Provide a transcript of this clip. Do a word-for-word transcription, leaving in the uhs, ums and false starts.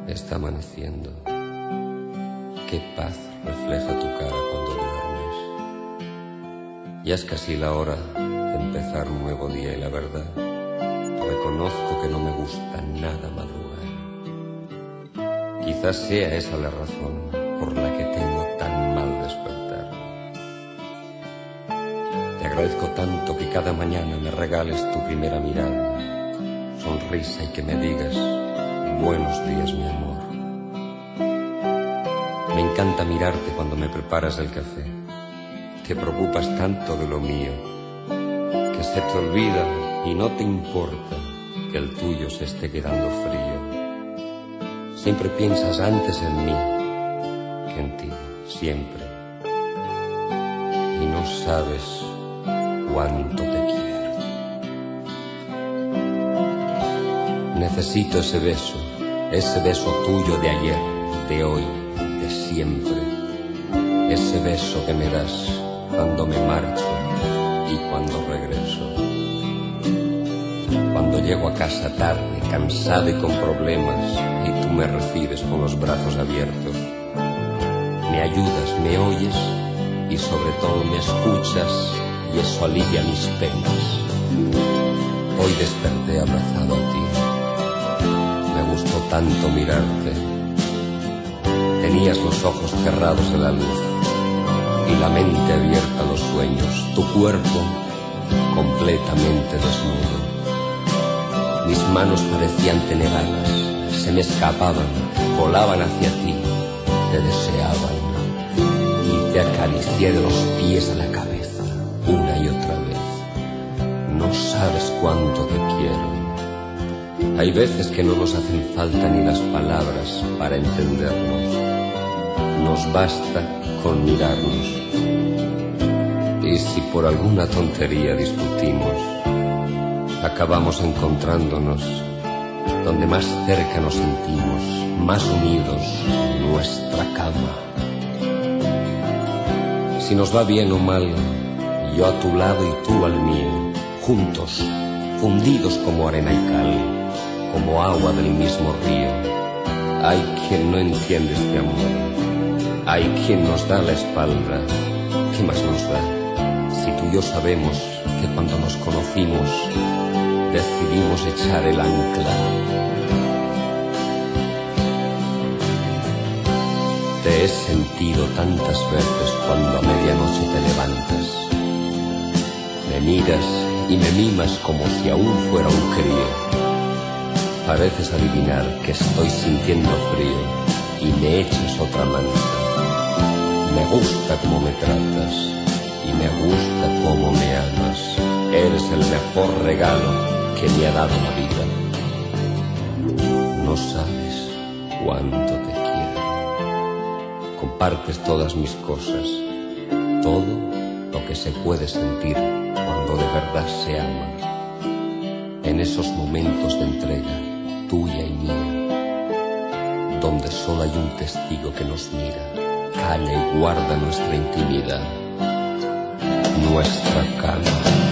Está amaneciendo. Qué paz refleja tu cara cuando duermes. Ya es casi la hora de empezar un nuevo día y la verdad, reconozco que no me gusta nada madrugar. Quizás sea esa la razón por la que tengo tan mal despertar. Te agradezco tanto que cada mañana me regales tu primera mirada, sonrisa y que me digas buenos días, mi amor. Me encanta mirarte cuando me preparas el café. Te preocupas tanto de lo mío, que se te olvida y no te importa que el tuyo se esté quedando frío. Siempre piensas antes en mí que en ti, siempre. Y no sabes cuánto te quiero. Necesito ese beso, ese beso tuyo de ayer, de hoy, de siempre. Ese beso que me das cuando me marcho y cuando regreso. Cuando llego a casa tarde, cansado y con problemas, y tú me recibes con los brazos abiertos. Me ayudas, me oyes y sobre todo me escuchas, y eso alivia mis penas. Hoy desperté abrazado a ti. Me gustó tanto mirarte. Tenías los ojos cerrados en la luz y la mente abierta a los sueños, tu cuerpo completamente desnudo. Mis manos parecían tener alas, se me escapaban, volaban hacia ti, te deseaban y te acaricié de los pies a la cabeza, una y otra vez. No sabes cuánto te quiero. Hay veces que no nos hacen falta ni las palabras para entendernos. Nos basta con mirarnos. Y si por alguna tontería discutimos, acabamos encontrándonos donde más cerca nos sentimos, más unidos, nuestra cama. Si nos va bien o mal, yo a tu lado y tú al mío, juntos, fundidos como arena y cal, como agua del mismo río. Hay quien no entiende este amor, hay quien nos da la espalda. ¿Qué más nos da? Si tú y yo sabemos que cuando nos conocimos decidimos echar el ancla. Te he sentido tantas veces cuando a medianoche te levantas. Me miras y me mimas como si aún fuera un crío. Pareces adivinar que estoy sintiendo frío y me echas otra manta. Me gusta cómo me tratas y me gusta cómo me amas. Eres el mejor regalo que me ha dado la vida. No sabes cuánto te quiero. Compartes todas mis cosas, todo lo que se puede sentir cuando de verdad se ama. En esos momentos de entrega, tuya y mía, donde solo hay un testigo que nos mira, calla y guarda nuestra intimidad, nuestra cama.